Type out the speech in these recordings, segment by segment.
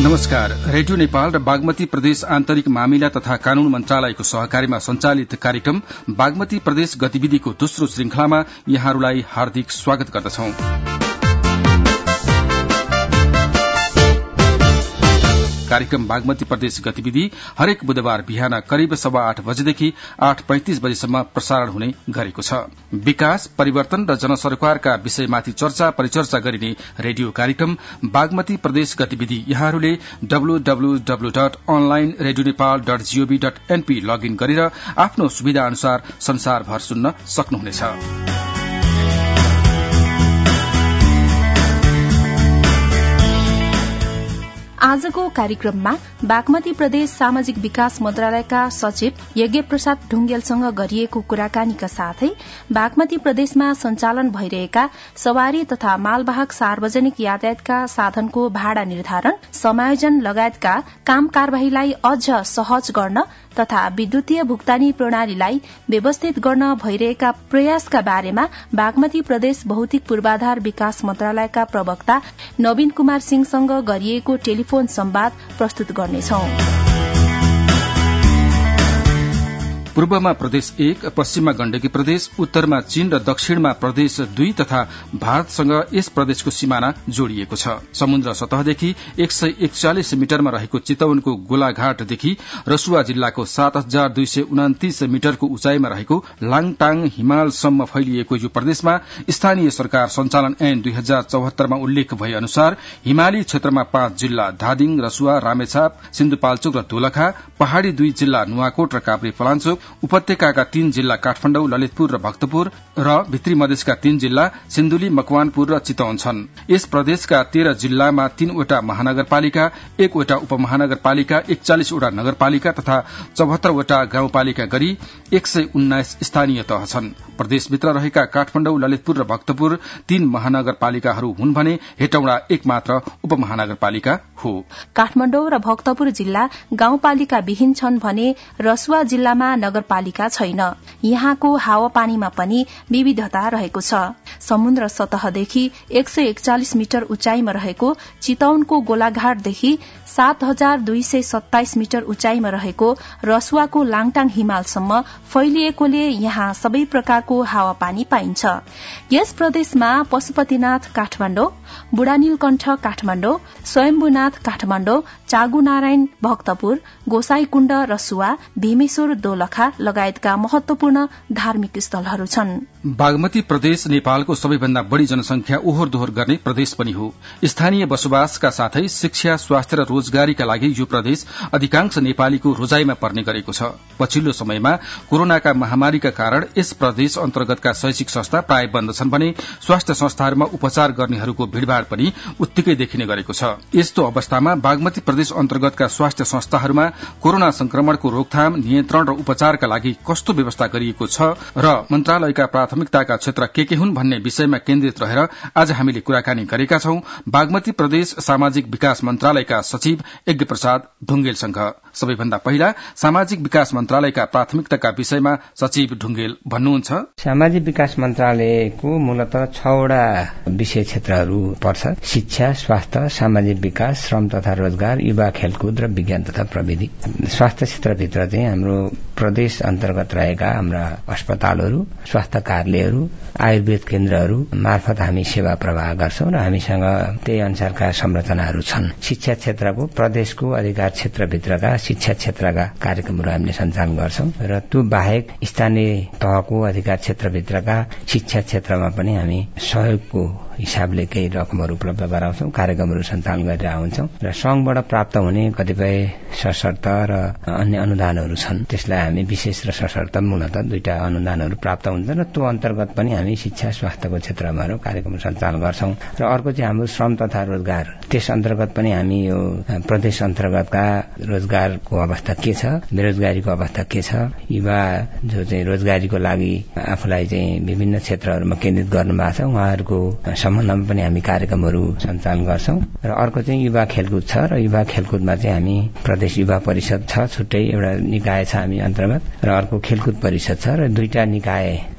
नमस्कार। रेडियो नेपाल र बागमती प्रदेश आन्तरिक मामिला तथा कानून मन्त्रालयको सहकारीमा सञ्चालित कार्यक्रम बागमती प्रदेश गतिविधिको दोस्रो श्रृंखलामा यहाँहरूलाई हार्दिक स्वागत गर्दछौं। कार्यक्रम बागमती प्रदेश गतिविधि हरेक बुधबार बिहान करिब 8:15 बजेदेखि 8:35 बजेसम्म प्रसारण हुने गरेको छ। विकास, परिवर्तन र जनसरोकारका विषयमाथि चर्चा परिचर्चा गरिने रेडियो कार्यक्रम बागमती प्रदेश गतिविधि यहाँहरूले www.onlineradionepal.gov.np लगइन गरेर आफ्नो सुविधा अनुसार संसारभर सुन्न सक्नुहुनेछ। आजको कार्यक्रममा बागमती प्रदेश सामाजिक विकास मन्त्रालयका सचिव यज्ञ प्रसाद ढुंगेलसँग गरिएको कुराकानीका साथै बागमती प्रदेशमा सञ्चालन भइरहेका सवारी तथा मालवाहक सार्वजनिक यातायातका साधनको भाड़ा निर्धारण, समायोजन लगायतका काम कारबाहीलाई अझ सहज गर्न तथा विद्युतीय भुक्तानी प्रणालीलाई व्यवस्थित गर्न भइरहेका प्रयासका बारेमा बागमती प्रदेश भौतिक पूर्वाधार विकास मन्त्रालयका प्रवक्ता नवीन कुमार सिंहसँग गरिएको टेलिफोन संवाद प्रस्तुत गर्नेछौं। पूर्वमा प्रदेश 1, पश्चिममा गण्डकी प्रदेश, उत्तरमा चीन र दक्षिणमा प्रदेश 2 तथा भारतसँग यस प्रदेशको सिमाना जोडिएको छ। समुद्र सतहदेखि 141 मिटरमा रहेको चितवनको गोलाघाटदेखि रसुवा जिल्लाको 7229 मिटरको उचाइमा रहेको लाङटाङ हिमालसम्म फैलिएको यो प्रदेशमा स्थानीय सरकार सञ्चालन ऐन 2074 मा उल्लेख भए अनुसार हिमाली क्षेत्रमा 5 जिल्ला धादिङ, रसुवा, रामेछाप, सिन्धुपाल्चोक र दोलखा, पहाड़ी 2 जिल्ला नुवाकोट र काभ्रे पलाञ्चोक, उपत्यकाका 3 जिल्ला काठमाडौँ, ललितपुर र भक्तपुर र भित्री मधेसका 3 जिल्ला सिन्धुली, मकवानपुर र चितवन छन्। यस प्रदेशका 13 जिल्लामा 3 वटा महानगरपालिका, 1 वटा उपमहानगरपालिका, 41 वटा नगरपालिका तथा 74 वटा गाउँपालिका गरी 119 स्थानीय तह छन्। प्रदेशभित्र रहेका काठमाडौँ, ललितपुर र भक्तपुर 3 महानगरपालिकाहरू हुन् भने हेटौँडा एकमात्र उपमहानगरपालिका हो। काठमाडौँ र भक्तपुर जिल्ला गाउँपालिका विहीन छन् भने रसुवा जिल्लामा नगरपालिका छैन। यहाँको हावापानीमा पनि विविधता रहेको छ। समुद्र सतहदेखि 141 मिटर उचाइमा रहेको चितवनको गोलाघाटदेखि 7227 मिटर उचाइमा रहेको रसुवाको लाङटाङ हिमालसम्म फैलिएकोले यहाँ सबै प्रकारको हावापानी पाइन्छ। यस प्रदेशमा पशुपतिनाथ काठमाडौँ, बुढानीलकण्ठ काठमाडौँ, स्वयम्भूनाथ काठमाडौँ, चागुनारायण भक्तपुर, गोसाईकुण्ड रसुवा, भीमेश्वर दोलखा लगायतका महत्वपूर्ण धार्मिक स्थलहरू छन्। बागमती प्रदेश नेपालको सबैभन्दा बढ़ी जनसंख्या ओहोर दोहोर गर्ने प्रदेश पनि हो। स्थानीय बसोबासका साथै शिक्षा, स्वास्थ्य र रोजगारीका लागि यो प्रदेश अधिकांश नेपालीको रोजाइमा पर्ने गरेको छ। पछिल्लो समयमा कोरोनाका महामारीका कारण यस प्रदेश अन्तर्गतका शैक्षिक संस्था प्राय बन्द छन् भने स्वास्थ्य संस्थाहरूमा उपचार गर्नेहरूको भीड़भाड़ पनि उत्तिकै देखिने गरेको छ। यस्तो अवस्थामा बागमती प्रदेश अन्तर्गतका स्वास्थ्य संस्थाहरूमा कोरोना संक्रमणको रोकथाम, नियन्त्रण र उपचारका लागि कस्तो व्यवस्था गरिएको छ र मन्त्रालयका प्राथमिकताका क्षेत्र के हुन् भन्ने विषयमा केन्द्रित रहेर आज हामीले कुराकानी गरेका छौं बागमती प्रदेश सामाजिक विकास मन्त्रालयका सचिव यज्ञ प्रसाद ढुंगेलसँग। सबैभन्दा पहिला सामाजिक विकास मन्त्रालयका प्राथमिकताका विषयमा सचिव ढुंगेल भन्नुहुन्छ। सामाजिक विकास मन्त्रालयको मूलतः 6 वटा विषय क्षेत्रहरू पर्छ। शिक्षा, स्वास्थ्य, सामाजिक विकास, श्रम तथा रोजगार, युवा खेलकुद र विज्ञान तथा प्रविधि। स्वास्थ्य क्षेत्रभित्र चाहिँ हाम्रो प्रदेश अन्तर्गत रहेका हाम्रा अस्पतालहरू, स्वास्थ्य कार्यालयहरू, आयुर्वेद केन्द्रहरू मार्फत हामी सेवा प्रवाह गर्छौं र हामीसँग त्यही अनुसारका संरचनाहरू छन्। शिक्षा क्षेत्रको प्रदेशको अधिकार क्षेत्रभित्रका शिक्षा क्षेत्रका कार्यक्रमहरू हामीले सञ्चालन गर्छौं र त्यो बाहेक स्थानीय तहको अधिकार क्षेत्रभित्रका शिक्षा क्षेत्रमा पनि हामी सहयोगको हिसाबले केही रकमहरू उपलब्ध गराउँछौं, कार्यक्रमहरू सञ्चालन गरेर आउँछौं र संघबाट प्राप्त हुने कतिपय सशर्त र अन्य अनुदानहरू छन्। त्यसलाई हामी विशेष र सशर्त मूलतः 2टा अनुदानहरू प्राप्त हुन्छ र त्यो अन्तर्गत पनि हामी शिक्षा स्वास्थ्यको क्षेत्रमा कार्यक्रम सञ्चालन गर्छौं। र अर्को चाहिँ हाम्रो श्रम तथा रोजगार, त्यस अन्तर्गत पनि हामी यो प्रदेश अन्तर्गतका रोजगारको अवस्था के छ, बेरोजगारीको अवस्था के छ, युवा जो चाहिँ रोजगारीको लागि आफूलाई चाहिँ विभिन्न क्षेत्रहरूमा केन्द्रित गर्नुभएको छ उहाँहरूको सम्बन्धमा पनि हामी कार्यक्रमहरू सञ्चालन गर्छौं। र अर्को चाहिँ युवा खेलकुद छ र युवा खेलकुदमा चाहिँ हामी प्रदेश युवा परिषद छ, छुट्टै एउटा निकाय छ हामी अन्तर्गत, र अर्को खेलकुद परिषद छ र 2टा निकाय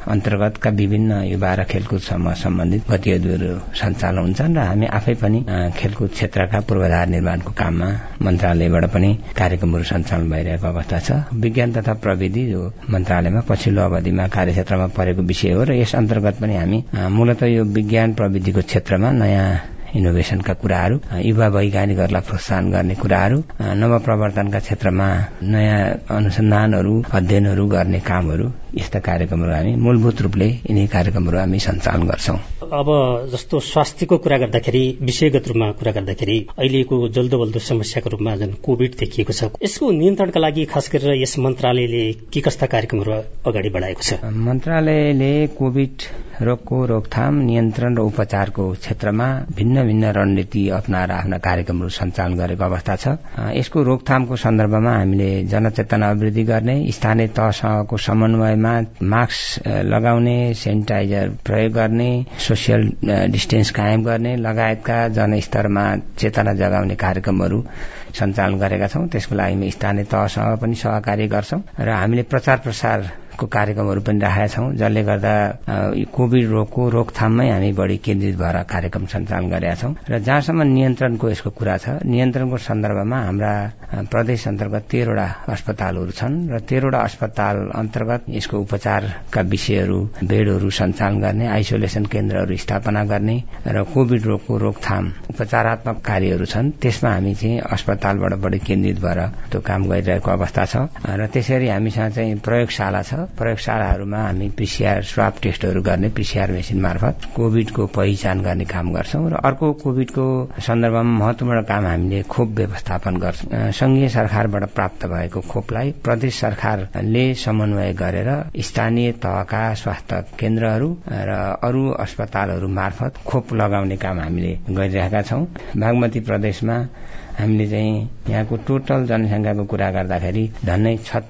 अन्तर्गतका विभिन्न युवा र खेलकुदसँग सम्बन्धित गतिविधिहरू सञ्चालन हुन्छन् र हामी आफै पनि खेलकुद क्षेत्रका पूर्वाधार निर्माणको काममा मन्त्रालयबाट पनि कार्यक्रमहरू सञ्चालन भइरहेको अवस्था छ। विज्ञान तथा प्रविधि जो मन्त्रालयमा पछिल्लो अवधिमा कार्यक्षेत्रमा परेको विषय हो र यस अन्तर्गत पनि हामी मूलत यो विज्ञान प्रविधिको क्षेत्रमा नयाँ इनोभेशनका कुराहरू, युवा वैज्ञानिकहरूलाई प्रोत्साहन गर्ने कुराहरू, नवप्रवर्तनका क्षेत्रमा नयाँ अनुसन्धानहरू अध्ययनहरू गर्ने कामहरू, यस्ता कार्यक्रमहरू हामी मूलभूत रूपले यिनै कार्यक्रमहरू हामी सञ्चालन गर्छौं। अब जस्तो स्वास्थ्यको कुरा गर्दाखेरि, विषयगत रूपमा कुरा गर्दाखेरि अहिलेको जल्दो बल्दो समस्याको रूपमा जुन कोभिड देखिएको छ, यसको नियन्त्रणका लागि खास गरेर यस मन्त्रालयले के कस्ता कार्यक्रमहरू अगाडि बढाएको छ? मन्त्रालयले कोभिड रोगको रोकथाम, नियन्त्रण र उपचारको क्षेत्रमा भिन्न भिन्न रणनीति अपनाएर आफ्ना कार्यक्रमहरू सञ्चालन गरेको अवस्था छ। यसको रोकथामको सन्दर्भमा हामीले जनचेतना अभिवृद्धि गर्ने, स्थानीय तहसँगको समन्वयमा मास्क लगाउने, सेनिटाइजर प्रयोग गर्ने, सोसियल डिस्टेन्स कायम गर्ने लगायतका जनस्तरमा चेतना जगाउने कार्यक्रमहरू सञ्चालन गरेका छौं। त्यसको लागि हामी स्थानीय तहसँग पनि सहकार्य गर्छौं र हामीले प्रचार प्रसारको कार्यक्रमहरू पनि राखेका छौं, जसले गर्दा कोभिड रोगको रोकथाममै हामी बढी केन्द्रित भएर कार्यक्रम सञ्चालन गरेका छौं। र जहाँसम्म नियन्त्रणको यसको कुरा छ, नियन्त्रणको सन्दर्भमा हाम्रा प्रदेश अन्तर्गत 13 वटा अस्पतालहरू छन् र 13 वटा अस्पताल अन्तर्गत यसको उपचारका विषयहरू, बेडहरू सञ्चालन गर्ने, आइसोलेसन केन्द्रहरू स्थापना गर्ने र कोभिड रोगको रोकथाम उपचारात्मक कार्यहरू छन्, त्यसमा हामी चाहिँ अस्पतालबाट बढी केन्द्रित भएर त्यो काम गरिरहेको अवस्था छ। र त्यसरी हामीसँग चाहिँ प्रयोगशाला छ। प्रयोगशालाहरूमा हामी पीसीआर स्वाब टेस्टहरू गर्ने पीसीआर मेसिन मार्फत कोभिडको पहिचान गर्ने काम गर्छौं। र अर्को कोभिडको सन्दर्भमा महत्वपूर्ण काम हामीले खोप व्यवस्थापन गर्छौं। संघीय सरकारबाट प्राप्त भएको खोपलाई प्रदेश सरकारले समन्वय गरेर स्थानीय तहका स्वास्थ्य केन्द्रहरू र अरू अस्पतालहरू मार्फत खोप लगाउने काम हामीले गरिरहेका छौं। बागमती प्रदेशमा हामीले चाहिँ यहाँको टोटल जनसंख्याको कुरा गर्दाखेरि झन्नै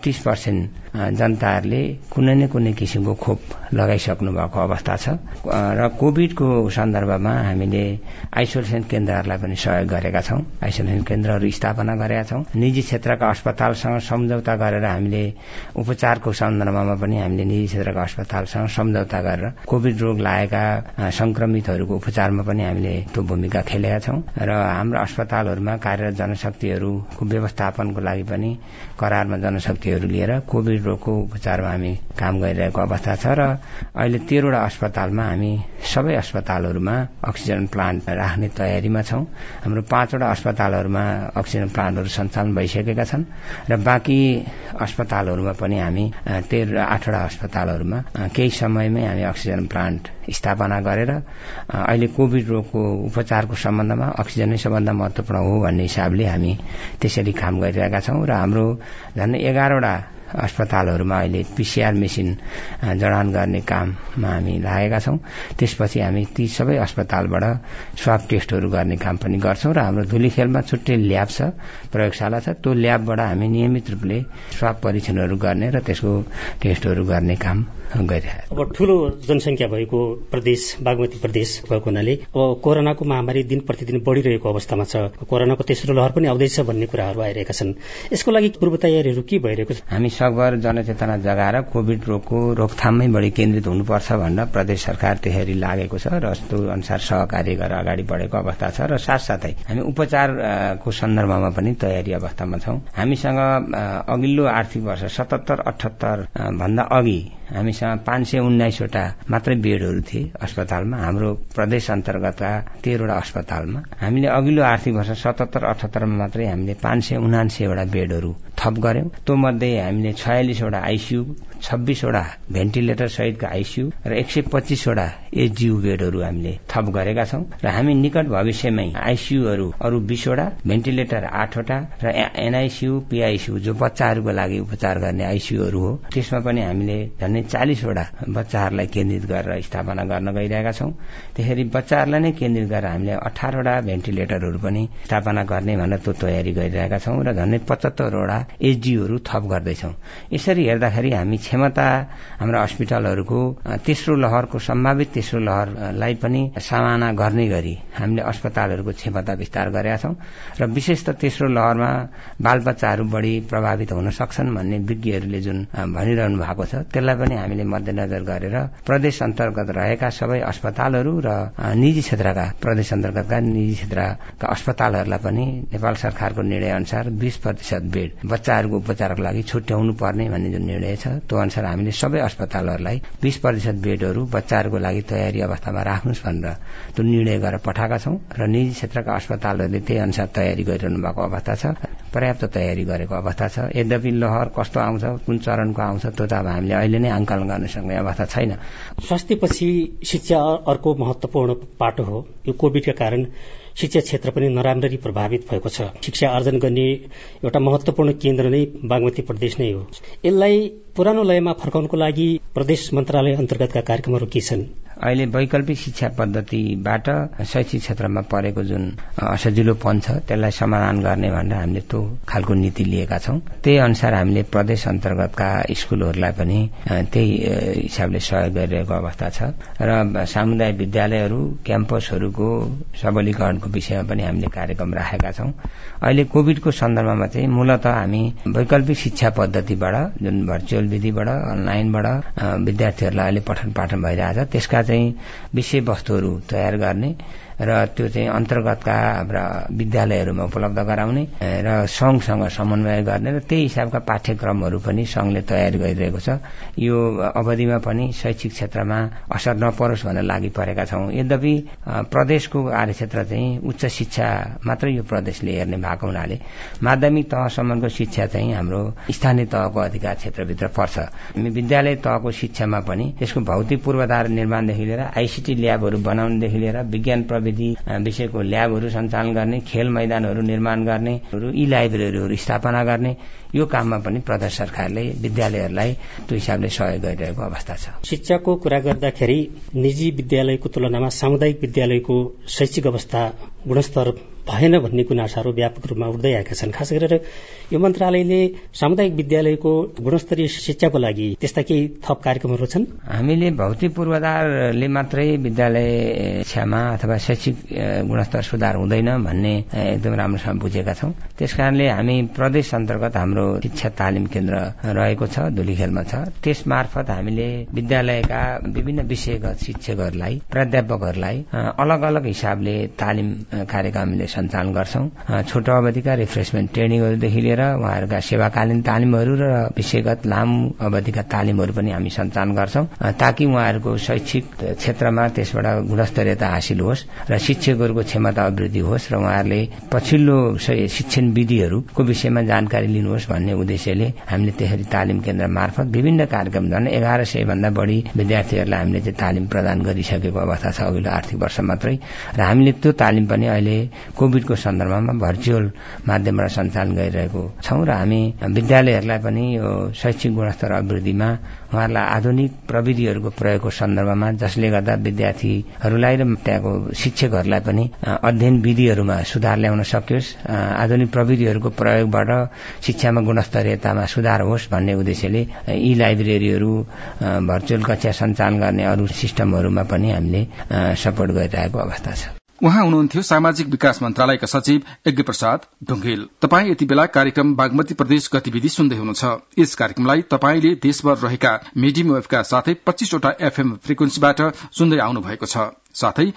36% जनताहरूले कुनै न कुनै किसिमको खोप लगाइसक्नु भएको अवस्था छ। र कोभिडको सन्दर्भमा हामीले आइसोलेसन केन्द्रहरूलाई पनि सहयोग गरेका छौं। आइसोलेसन केन्द्रहरू स्थापना गरेका छौं। निजी क्षेत्रका अस्पतालसँग सम्झौता गरेर हामीले उपचारको सन्दर्भमा पनि हामीले निजी क्षेत्रका अस्पतालसँग सम्झौता गरेर कोभिड रोग लागेका संक्रमितहरूको उपचारमा पनि हामीले त्यो भूमिका खेलेका छौं। र हाम्रो अस्पतालहरूमा कार्यरत जनशक्तिहरूको व्यवस्थापनको लागि पनि करारमा जनशक्तिहरू लिएर कोभिड रोगको उपचारमा हामी काम गरिरहेको अवस्था छ। र अहिले 13 वटा अस्पतालमा हामी सबै अस्पतालहरूमा अक्सिजन प्लान्ट राख्ने तयारीमा छौं। हाम्रो 5 वटा अस्पतालहरूमा अक्सिजन प्लान्टहरू सञ्चालन भइसकेका छन् र बाँकी अस्पतालहरूमा पनि हामी 8 वटा अस्पतालहरूमा केही समयमै हामी अक्सिजन प्लान्ट स्थापना गरेर अहिले कोभिड रोगको उपचारको सम्बन्धमा अक्सिजन नै सबभन्दा महत्वपूर्ण हो भन्ने हिसाबले हामी त्यसरी काम गरिरहेका छौं। र हाम्रो झन्डै 11 वटा अस्पतालहरूमा अहिले पीसीआर मेसिन जडान गर्ने काममा हामी लागेका छौं। त्यसपछि हामी ती सबै अस्पतालबाट स्वाब टेस्टहरू गर्ने काम पनि गर्छौं। र हाम्रो धुलीखेलमा छुट्टै ल्याब छ, प्रयोगशाला छ। त्यो ल्याबबाट हामी नियमित रूपले स्वाब परीक्षणहरू गर्ने र त्यसको टेस्टहरू गर्ने काम गरिरहेका छौं। अब ठूलो जनसंख्या भएको प्रदेश बागमती प्रदेश भएको हुनाले अब कोरोनाको महामारी दिन प्रतिदिन बढ़िरहेको अवस्थामा छ। कोरोनाको तेस्रो लहर पनि आउँदैछ भन्ने कुराहरू आइरहेका छन्। यसको लागि पूर्व तयारीहरू के भइरहेको छ? हामी सकभर जनचेतना जगाएर कोभिड रोगको रोकथाममै बढी केन्द्रित हुनुपर्छ भनेर प्रदेश सरकार त्यसरी लागेको छ र त्यो अनुसार सहकार्य गरेर अगाडि बढेको अवस्था छ। र साथसाथै हामी उपचारको सन्दर्भमा पनि तयारी अवस्थामा छौं। हामीसँग अघिल्लो आर्थिक वर्ष 77-78 भन्दा अघि हामीसँग 519 वटा मात्रै बेडहरू थिए अस्पतालमा, हाम्रो प्रदेश अन्तर्गतका 13 वटा अस्पतालमा। हामीले अघिल्लो आर्थिक वर्ष 77-78 मा मात्रै हामीले 579 वटा बेडहरू थप गर्यौं। त्यो मध्ये हामीले 46 वटा आईसीयू, 26 वटा भेन्टिलेटर सहितका आईसीयू र 125 वटा एचडीयू बेडहरू हामीले थप गरेका छौं। र हामी निकट भविष्यमै आईसीयूहरू अरू 20 वटा, भेन्टिलेटर 8 वटा र एनआईसीयू, पीआईसीयू जो बच्चाहरूको लागि उपचार गर्ने आईसीयूहरू हो, त्यसमा पनि हामीले झन्डै 40 वटा बच्चाहरूलाई केन्द्रित गरेर स्थापना गर्न गइरहेका छौं। त्यसरी बच्चाहरूलाई नै केन्द्रित गरेर हामीले 18 वटा भेन्टिलेटरहरू पनि स्थापना गर्ने भनेर त्यो तयारी गरिरहेका छौं। र झन्डै 75 वटा एचडीयूहरू थप गर्दैछौं। यसरी हेर्दाखेरि हामी क्षमता हाम्रो अस्पतालहरूको तेस्रो लहरको सम्भावित तेस्रो लहरलाई पनि सामना गर्ने गरी हामीले अस्पतालहरूको क्षमता विस्तार गरेका छौं र विशेष त तेस्रो लहरमा बालबच्चाहरू बढी प्रभावित हुन सक्छन् भन्ने विज्ञहरूले जुन भनिरहनु भएको छ त्यसलाई पनि हामीले मध्यनजर गरेर प्रदेश अन्तर्गत रहेका सबै अस्पतालहरू र निजी क्षेत्रका प्रदेश अन्तर्गतका निजी क्षेत्रका अस्पतालहरूलाई पनि नेपाल सरकारको निर्णय अनुसार 20% बेड बच्चाहरूको उपचारको लागि छुट्याउनु पर्ने भन्ने जुन निर्णय छ त्यो अनुसार हामीले सबै अस्पतालहरूलाई 20% बेडहरू बच्चाहरूको लागि तयारी अवस्थामा राख्नुस् भनेर त्यो निर्णय गरेर पठाएका छौं र निजी क्षेत्रका अस्पतालहरूले त्यही अनुसार तयारी गरिरहनु भएको अवस्था छ, पर्याप्त तयारी गरेको अवस्था छ। यद्यपि लहर कस्तो आउँछ, कुन चरणको आउँछ त्यो त अब हामीले अहिले नै आंकलन गर्न सक्ने अवस्था छैन। स्वास्थ्यपछि शिक्षा अर्को महत्वपूर्ण पाटो हो। यो कोभिडका कारण शिक्षा क्षेत्र पनि नराम्ररी प्रभावित भएको छ। शिक्षा आर्जन गर्ने एउटा महत्वपूर्ण केन्द्र नै बागमती प्रदेश नै हो। यसलाई पुरानो लयमा फर्काउनको लागि प्रदेश मन्त्रालय अन्तर्गतका कार्यक्रमहरू के छन्? अहिले वैकल्पिक शिक्षा पद्धतिबाट शैक्षिक क्षेत्रमा परेको जुन असजिलोपन छ त्यसलाई समाधान गर्ने भनेर हामीले त्यो खालको नीति लिएका छौं। त्यही अनुसार हामीले प्रदेश अन्तर्गतका स्कुलहरूलाई पनि त्यही हिसाबले सहयोग गरिरहेको अवस्था छ र सामुदायिक विद्यालयहरू क्याम्पसहरूको सबलीकरणको विषयमा पनि हामीले कार्यक्रम राखेका छौं। अहिले कोभिडको सन्दर्भमा चाहिँ मूलतः हामी वैकल्पिक शिक्षा पद्धतिबाट जुन भर्चुअल विधिबाट अनलाइनबाट विद्यार्थीहरूलाई अहिले पठन पाठन भइरहेछ त्यसका चाहिँ विषयवस्तुहरू तयार गर्ने र त्यो चाहिँ अन्तर्गतका हाम्रा विद्यालयहरूमा उपलब्ध गराउने र संघसँग समन्वय गर्ने र त्यही हिसाबका पाठ्यक्रमहरू पनि संघले तयारी गरिरहेको छ। यो अवधिमा पनि शैक्षिक क्षेत्रमा असर नपरोस् भनेर लागि परेका छौं। यद्यपि प्रदेशको कार्यक्षेत्र चाहिँ उच्च शिक्षा मात्रै यो प्रदेशले हेर्ने भएको हुनाले माध्यमिक तहसम्मको शिक्षा चाहिँ हाम्रो स्थानीय तहको अधिकार क्षेत्रभित्र पर्छ। हामी विद्यालय तहको शिक्षामा पनि त्यसको भौतिक पूर्वाधार निर्माणदेखि लिएर आईसीटी ल्याबहरू बनाउनेदेखि लिएर विज्ञान विषयको ल्याबहरू सञ्चालन गर्ने, खेल मैदानहरू निर्माण गर्ने, ई लाइब्रेरीहरू स्थापना गर्ने यो काममा पनि प्रदेश सरकारले विद्यालयहरूलाई त्यो हिसाबले सहयोग गरिरहेको अवस्था छ। शिक्षाको कुरा गर्दाखेरि निजी विद्यालयको तुलनामा सामुदायिक विद्यालयको शैक्षिक अवस्था गुणस्तर भएन भन्ने गुनासाहरू व्यापक रूपमा उठ्दै आएका छन्। खास गरेर यो मन्त्रालयले सामुदायिक विद्यालयको गुणस्तरीय शिक्षाको लागि त्यस्ता केही थप कार्यक्रमहरू छन्? हामीले भौतिक पूर्वाधारले मात्रै विद्यालय शिक्षामा अथवा शैक्षिक गुणस्तर सुधार हुँदैन भन्ने एकदम राम्रोसँग बुझेका छौं। त्यसकारणले हामी प्रदेश अन्तर्गत हाम्रो शिक्षा तालिम केन्द्र रहेको छ, धुलीखेलमा छ। त्यस मार्फत हामीले विद्यालयका विभिन्न विषयगत शिक्षकहरूलाई, प्राध्यापकहरूलाई अलग अलग हिसाबले तालिम कार्यक्रमले सञ्चालन गर्छौं। छोटो अवधिका रिफ्रेसमेन्ट ट्रेनिङहरूदेखि लिएर उहाँहरूका सेवाकालीन तालिमहरू र विषयगत लामो अवधिका तालिमहरू पनि हामी सञ्चालन गर्छौं ताकि उहाँहरूको शैक्षिक क्षेत्रमा त्यसबाट गुणस्तरीयता हासिल होस् र शिक्षकहरूको क्षमता अभिवृद्धि होस् र उहाँहरूले पछिल्लो शिक्षण विधिहरूको विषयमा जानकारी लिनुहोस् भन्ने उद्देश्यले हामीले त्यसरी तालिम केन्द्र मार्फत विभिन्न कार्यक्रम झन् 1100 भन्दा बढी विद्यार्थीहरूलाई हामीले चाहिँ तालिम प्रदान गरिसकेको अवस्था छ अघिल्लो आर्थिक वर्ष मात्रै। र हामीले त्यो तालिम पनि अहिले कोभिडको सन्दर्भमा भर्चुअल माध्यमबाट सञ्चालन गरिरहेको छौं र हामी विद्यालयहरूलाई पनि यो शैक्षिक गुणस्तर अभिवृद्धिमा उहाँहरूलाई आधुनिक प्रविधिहरूको प्रयोगको सन्दर्भमा जसले गर्दा विद्यार्थीहरूलाई र त्यहाँको शिक्षकहरूलाई पनि अध्ययन विधिहरूमा सुधार ल्याउन सकियोस्, आधुनिक प्रविधिहरूको प्रयोगबाट शिक्षामा गुणस्तरीयतामा सुधार होस् भन्ने उद्देश्यले ई लाइब्रेरीहरू, भर्चुअल कक्षा सञ्चालन गर्ने अरू सिस्टमहरूमा पनि हामीले सपोर्ट गरिरहेको अवस्था छ। उहाँ हुनुहुन्थ्यो सामाजिक विकास मन्त्रालयका सचिव यज्ञप्रसाद ढुंगेल। तपाई यति बेला कार्यक्रम बागमती प्रदेश गतिविधि सुन्दै हुनुहुन्छ। यस कार्यक्रमलाई तपाईले देशभर रहेका मिडियम वेभका साथै 25 वटा एफएम फ्रिक्वेन्सीबाट सुन्दै आउनु भएको छ। साथै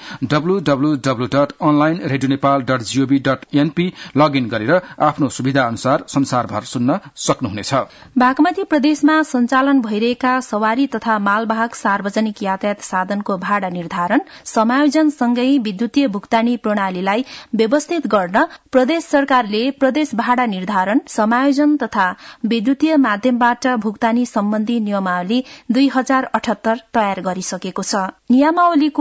www.onlineradionepal.gov.np लगइन गरेर आफ्नो सुविधा अनुसार संसारभर सुन्न सक्नुहुनेछ। बागमती प्रदेशमा सञ्चालन भइरहेका सवारी तथा मालवाहक सार्वजनिक यातायात साधनको भाड़ा निर्धारण, समायोजन सँगै विद्युतीय भुक्तानी प्रणालीलाई व्यवस्थित गर्न प्रदेश सरकारले प्रदेश भाड़ा निर्धारण, समायोजन तथा विद्युतीय माध्यमबाट भुक्तानी सम्बन्धी नियमावली 2078 तयार गरिसकेको छ। नियमावलीको व्यवस्थित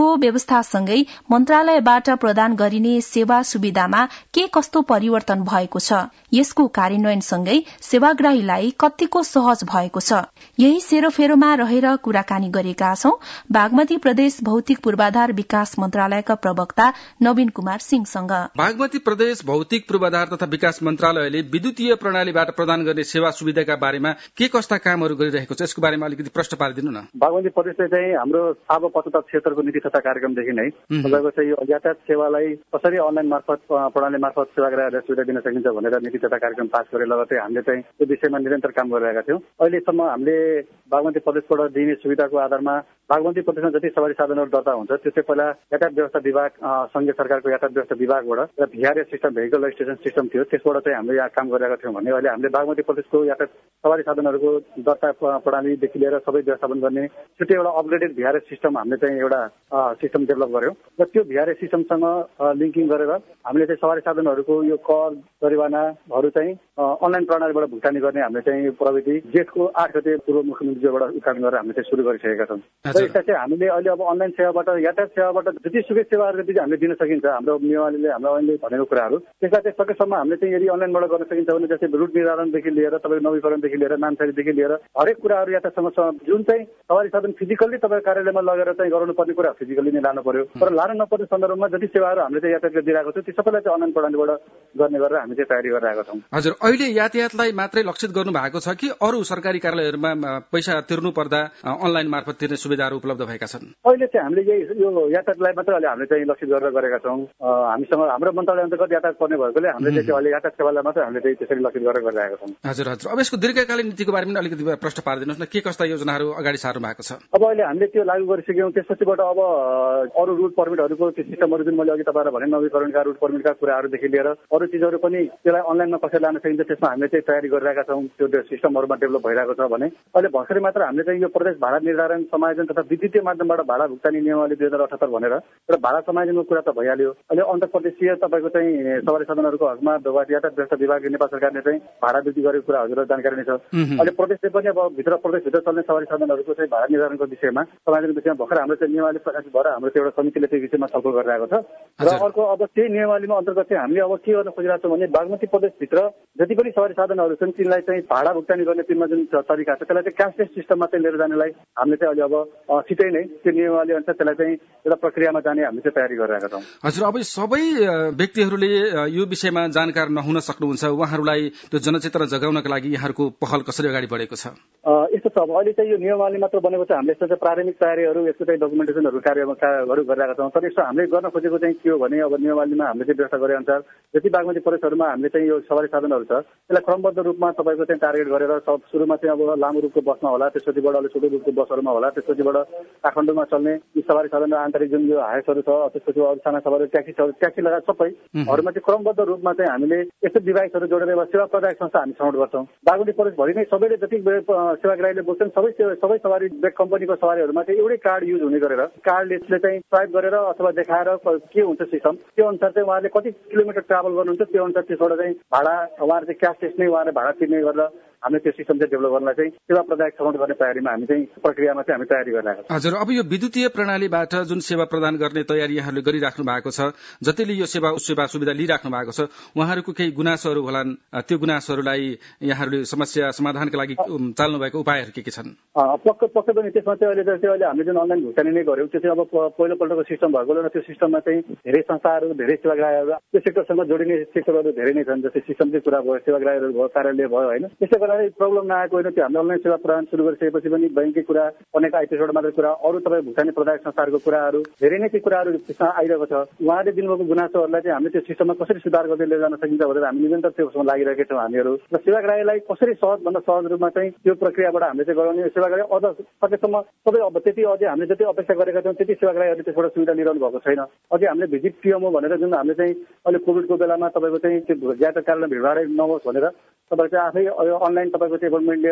व्यवस्थासँगै मन्त्रालयबाट प्रदान गरिने सेवा सुविधामा के कस्तो परिवर्तन भएको छ, यसको कार्यान्वयनसँगै सेवाग्राहीलाई कतिको सहज भएको छ, यही सेरोफेरोमा रहेर कुराकानी गरेका छौं बागमती प्रदेश भौतिक पूर्वाधार विकास मन्त्रालयका प्रवक्ता नवीन कुमार सिंहसँग। बागमती प्रदेश भौतिक पूर्वाधार तथा विकास मन्त्रालयले विद्युतीय प्रणालीबाट प्रदान गर्ने सेवा सुविधाका बारेमा के कस्ता कामहरू गरिरहेको छ, यसको बारेमा अलिकति प्रश्न पारिदिनु न। बागमती प्रदेशले चाहिँ हाम्रो 75 क्षेत्रको नीति तथा कार्यक्रमदेखि नै तपाईँको चाहिँ यो यातायात सेवालाई कसरी अनलाइन मार्फत प्रणाली मार्फत सेवाग्राहीहरूलाई सुविधा दिन सकिन्छ भनेर नीति तथा कार्यक्रम पास गरे लगतै हामीले चाहिँ यो विषयमा निरन्तर काम गरिरहेका थियौँ। अहिलेसम्म हामीले बागमती प्रदेशबाट दिने सुविधाको आधारमा बागमती प्रदेशमा जति सवारी साधनहरू दर्ता हुन्छ त्यो चाहिँ पहिला यातायात व्यवस्था विभाग संघीय सरकारको यातायात व्यवस्था विभागबाट र VRS system vehicle registration system थियो, त्यसबाट चाहिँ हामीले यहाँ काम गरिरहेका थियौँ भने अहिले हामीले बागमती प्रदेशको यातायात सवारी साधनहरूको दर्ता प्रणालीदेखि लिएर सबै व्यवस्थापन गर्ने छुट्टै एउटा अपग्रेडेड भिआरएस सिस्टम हामीले चाहिँ एउटा सिस्टम डेभलप गर्यौँ र त्यो भिआरएस सिस्टमसँग लिङ्किङ गरेर हामीले चाहिँ सवारी साधनहरूको यो कर जरिवानाहरू चाहिँ अनलाइन प्रणालीबाट भुक्तानी गर्ने हामीले चाहिँ प्रविधि जेठको 8 गते पूर्व मुख्यमन्त्रीबाट उद्घाटन गरेर हामीले चाहिँ सुरु गरिसकेका छौँ। र यसलाई चाहिँ हामीले अहिले अब अनलाइन सेवाबाट यातायात सेवाबाट जतिसुकै सेवाहरू जति हामीले दिन सकिन्छ हाम्रो नियमावलीले हाम्रो अहिले भनेको कुराहरू त्यसलाई चाहिँ सकेसम्म हामीले चाहिँ यदि अनलाइनबाट गर्न सकिन्छ भने जस्तै रुट निर्धारणदेखि लिएर तपाईँको नवीकरणदेखि लिएर नामसारीदेखि लिएर हरेक कुराहरू यातायातसँग जुन चाहिँ सवारी साधन फिजिकल्ली तपाईँ कार्यालयमा लगेर चाहिँ गराउनुपर्ने कुरा फिजिकल्ली नै लानु पर्यो, तर लानु नपर्ने सन्दर्भमा जति सेवाहरू हामीले चाहिँ यातायातले दिइरहेको छौँ ती सबैलाई चाहिँ अनलाइन प्रणालीबाट गर्ने गरेर हामी चाहिँ तयारी गरिरहेका छौँ। हजुर, अहिले यातायातलाई मात्रै लक्षित गर्नु भएको छ कि अरू सरकारी कार्यालयहरूमा पैसा तिर्नु पर्दा अनलाइन मार्फत तिर्ने सुविधाहरू उपलब्ध भएका छन्? अहिले चाहिँ हामीले यो यातायातलाई मात्र अहिले हामीले चाहिँ लक्षित गरेर गरेका छौँ। हामीसँग हाम्रो मन्त्रालय अन्तर्गत यातायात पर्ने भएकोले हामीले चाहिँ अहिले यातायात सेवालाई मात्र हामीले चाहिँ त्यसरी लक्षित गरेर गरिरहेका छौँ। हजुर हजुर, अब यसको दीर्घकालीन नीतिको बारेमा पनि अलिकति प्रश्न पारिदिनुहोस् न, के कस्ता योजनाहरू अगाडि सार्नु भएको छ? अब अहिले हामीले त्यो लागू गरिसक्यौँ, त्यसपछिबाट अब अरू रुट पर्मिटहरूको त्यो सिस्टमहरू जुन मैले अघि तपाईँलाई भने नवीकरणका रुट पर्मिटका कुराहरूदेखि लिएर अरू चिजहरू पनि त्यसलाई अनलाइनमा कसरी लान सकिन्छ त्यसमा हामीले चाहिँ तयारी गरिरहेका छौँ। त्यो सिस्टमहरूमा डेभलप भइरहेको छ भने अहिले भर्खरै मात्र हामीले चाहिँ यो प्रदेश भाडा निर्धारण समायोजन तथा विद्युतीय माध्यमबाट भाडा भुक्तानी नियमावली 2078 भनेर एउटा भाडा समायोजनको कुरा त भइहाल्यो। अहिले अन्तर प्रदेशीय तपाईँको चाहिँ सवारी साधनहरूको हकमा यातायात व्यवस्था विभाग नेपाल सरकारले चाहिँ भाडा वृद्धि गरेको कुरा हजुरलाई जानकारी नै छ। अहिले प्रदेशले पनि अब प्रदेशभित्र चल्ने सवारी साधनहरूको चाहिँ भाडा निर्धारणको विषयमा समायोजनको विषयमा भर्खर हाम्रो चाहिँ नियमावली प्रकाशित भएर हाम्रो चाहिँ एउटा समितिले त्यो विषयमा छलफल गरिरहेको छ। र अर्को अब त्यही नियमावलीमा अन्तर्गत चाहिँ हामीले अब के गर्न खोजिरहेको छौँ भने बागमती प्रदेशभित्र जति पनि सवारी साधनहरू छन् तिनलाई चाहिँ भाडा भुक्तानी गर्ने तिनमा जुन तरिका छ त्यसलाई चाहिँ क्यासलेस सिस्टममा चाहिँ लिएर जानेलाई हामीले चाहिँ अहिले अब छिटै नै त्यो नियमावली अनुसार त्यसलाई चाहिँ एउटा प्रक्रियामा जाने हामीले चाहिँ तयारी गरिरहेका छौँ। हजुर, अब सबै व्यक्तिहरूले यो विषयमा जानकार नहुन सक्नुहुन्छ, उहाँहरूलाई त्यो जनचेतना जगाउनका लागि यहाँहरूको पहल कसरी अगाडि बढेको छ? यस्तो छ, अब अहिले चाहिँ यो नियमावली मात्र बनेको छ, हामीले यसमा चाहिँ प्रारम्भिक तयारीहरू यसको चाहिँ डकुमेन्टेसनहरू कार्यहरू गरिरहेका छौँ। तर यसो हामीले गर्न खोजेको चाहिँ के हो भने अब नियमावलीमा हामीले चाहिँ व्यवस्था गरे अनुसार जति बागमती प्रदेशहरूमा हामीले चाहिँ यो सवारी साधनहरू छ त्यसलाई क्रमबद्ध रूपमा तपाईँको चाहिँ टार्गेट गरेर सुरुमा चाहिँ अब लामो रूपको बसमा होला, त्यसपछिबाट अलिक छोटो रूपको बसहरूमा होला, त्यसपछिबाट काठमाडौँमा चल्ने यी सवारी साधन आन्तरिक जुन यो हायसहरू छ, त्यसपछि अरू साना सवारी ट्याक्सी लगायत सबैहरूमा चाहिँ क्रमबद्ध रूपमा चाहिँ हामीले यस्तो डिभाइसहरू जोडेर सेवा प्रदायक संस्था हामी छनौट गर्छौँ। बागमती प्रदेशभरि नै सबैले जति सेवाग्राहीले बोल्छन् सबै सवारी ब्रेक कम्पनीको सवारीहरूमा चाहिँ एउटै कार्ड युज हुने गरेर कार्डले चाहिँ स्वाइप गरेर अथवा देखाएर के हुन्छ सिस्टम त्यो अनुसार चाहिँ उहाँले कति किलोमिटर ट्राभल गर्नुहुन्छ त्यो अनुसार त्यसबाट चाहिँ भाडा उहाँले चाहिँ क्यासलेस नै उहाँले भाडा तिर्ने गरेर हामीले त्यो सिस्टम चाहिँ डेभलप गर्नलाई चाहिँ सेवा प्रदायक छनौट गर्ने तयारीमा हामी चाहिँ प्रक्रियामा चाहिँ हामी तयारी गरिरहेका छौँ। हजुर, अब यो विद्युतीय प्रणालीबाट जुन सेवा प्रदान गर्ने तयारी यहाँहरूले गरिराख्नु भएको छ, जतिले यो सेवा सुविधा लिइराख्नु भएको छ उहाँहरूको केही गुनासोहरू होलान्, त्यो गुनासोहरूलाई यहाँहरूले समस्या समाधानका लागि चाल्नु भएको उपायहरू के छन्? पक्कै पनि त्यसमा चाहिँ अहिले हामीले जुन अनलाइन भुक्तानी नै गर्यौँ त्यो चाहिँ अब पहिलोपल्टको सिस्टम भएकोले र त्यो सिस्टममा चाहिँ धेरै संस्थाहरू धेरै सेवाग्राहीहरू त्यो सेक्टरसँग जोडिने सेक्टरहरू धेरै नै छन्। जस्तै सिस्टमकै कुरा भयो, सेवाग्राहीहरू भयो, कार्यालय भयो, होइन त्यसै गर्दाखेरि प्रब्लम नआएको होइन। त्यो हामीले अनलाइन सेवा प्रदान सुरु गरिसकेपछि पनि ब्याङ्ककै कुरा, अनेक आइपिएसबाट मात्रै कुरा, अरू तपाईँ भुक्तानी प्रदायक संस्थाहरूको कुराहरू धेरै नै ती कुराहरू त्यसमा आइरहेको छ। उहाँले दिनुभएको गुनासोहरूलाई चाहिँ हामीले त्यो सिस्टममा कसरी सुधार गर्दै लिएर जान सकिन्छ भनेर हामी निरन्तर त्यसमा लागिरहेका छौँ हामीहरू। र सेवाग्राहीलाई कसरी सहजभन्दा सहज रूपमा चाहिँ त्यो प्रक्रियाबाट हामीले चाहिँ गराउने, सेवाग्राही अझ सकेसम्म सबै अब त्यति अझै हामीले जति अपेक्षा गरेका छौँ त्यति सेवाग्राहीहरूले त्यसबाट सुविधा लिइरहनु भएको छैन। अझै हामीले भिजिट पिएमओ भनेर जुन हामीले चाहिँ अहिले कोभिडको बेलामा तपाईँको चाहिँ त्यो ज्यादा कारण भिडभाडै नहोस् भनेर तपाईँको चाहिँ आफै अनलाइन तपाईँको चाहिँ एपोइन्टमेन्ट लिएर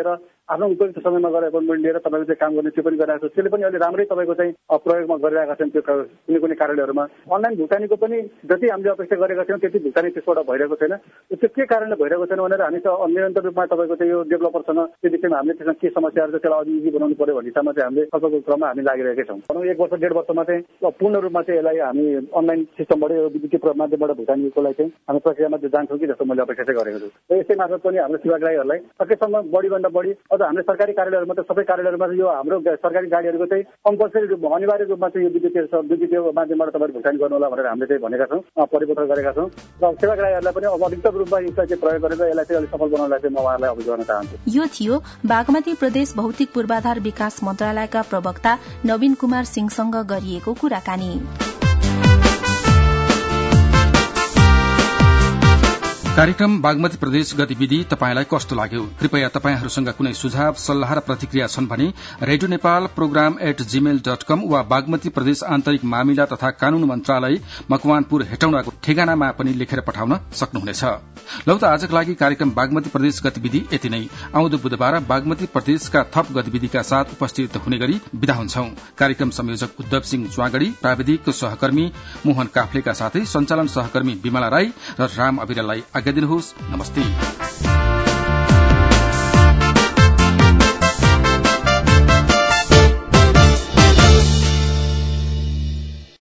आफ्नो उपयुक्त समयमा गएर एपोइन्टमेन्ट लिएर तपाईँको चाहिँ काम गर्ने त्यो पनि गरिरहेको छ। त्यसले पनि अहिले राम्रै तपाईँको चाहिँ प्रयोगमा गरिरहेका छन्। त्यो कुनै कुनै कार्यालयहरूमा अनलाइन भुक्तानीको पनि जति हामीले अपेक्षा गरेका थियौँ त्यति भुक्तानी त्यसबाट भइरहेको छैन। त्यो के कारणले भइरहेको छैन भनेर हामी निरन्तर रूपमा तपाईँको चाहिँ यो डेभलपरसँग त्यो विषयमा हामीले त्यसमा के समस्याहरू छ त्यसलाई अझ इजी बनाउनु पर्यो भन्ने हिसाबमा चाहिँ हामीले छलफलको क्रममा हामी लागिरहेकै छौँ। भनौँ 1 वर्ष 1.5 वर्षमा चाहिँ पूर्ण रूपमा चाहिँ यसलाई हामी अनलाइन सिस्टमबाट यो विद्युतीय माध्यमबाट भुक्तानीको लागि चाहिँ हामी प्रक्रियामा जान्छौँ कि जस्तो मैले अपेक्षा चाहिँ गरेको छु। र यसै मार्फत पनि हाम्रो सेवाग्राहीहरूलाई सकेसम्म बढीभन्दा बढी अझ हामीले सरकारी कार्यालयहरूमा त सबै कार्यालयहरूमा यो हाम्रो सरकारी गाडीहरूको चाहिँ कम्पलसरी रूपमा अनिवार्य रूपमा चाहिँ यो विद्युतीय माध्यमबाट तपाईँहरू भुक्तानी गर्नु होला भनेर हामीले चाहिँ भनेका छौँ, परिपत्र गरेका छौँ। र सेवाग्राहीहरूलाई पनि अब अधिकतम रूपमा यसलाई चाहिँ प्रयोग गरेर यसलाई चाहिँ अलिक सफल बनाउनलाई चाहिँ म उहाँहरूलाई अभियोग गर्न चाहन्छु। यो थियो बागमती प्रदेश भौतिक पूर्वाधार विकास मन्त्रालयका प्रवक्ता नवीन कुमार सिंहसँग गरिएको कुराकानी। कार्यक्रम बागमती प्रदेश गतिविधि तपाईलाई कस्तो लाग्यो? कृपया तपाईहरूसँग कुनै सुझाव सल्लाह र प्रतिक्रिया छन् भने रेडियो नेपाल program@gmail.com वा बागमती प्रदेश आन्तरिक मामिला तथा कानून मन्त्रालय मकवानपुर हेटौडाको ठेगानामा पनि लेखेर पठाउन सक्नुहुनेछ। लौ त आजको लागि कार्यक्रम बागमती प्रदेश गतिविधि यति नै। आउँदो बुधबार बागमती प्रदेशका थप गतिविधिका साथ उपस्थित हुने गरी विदा हुन्छौं। कार्यक्रम संयोजक उद्धव सिंह ज्वागडी, प्राविधिक सहकर्मी मोहन काफ्लेका साथै संचालन सहकर्मी विमला राई र राम अविरलाई आज्ञा दिनुहोस्। नमस्ते।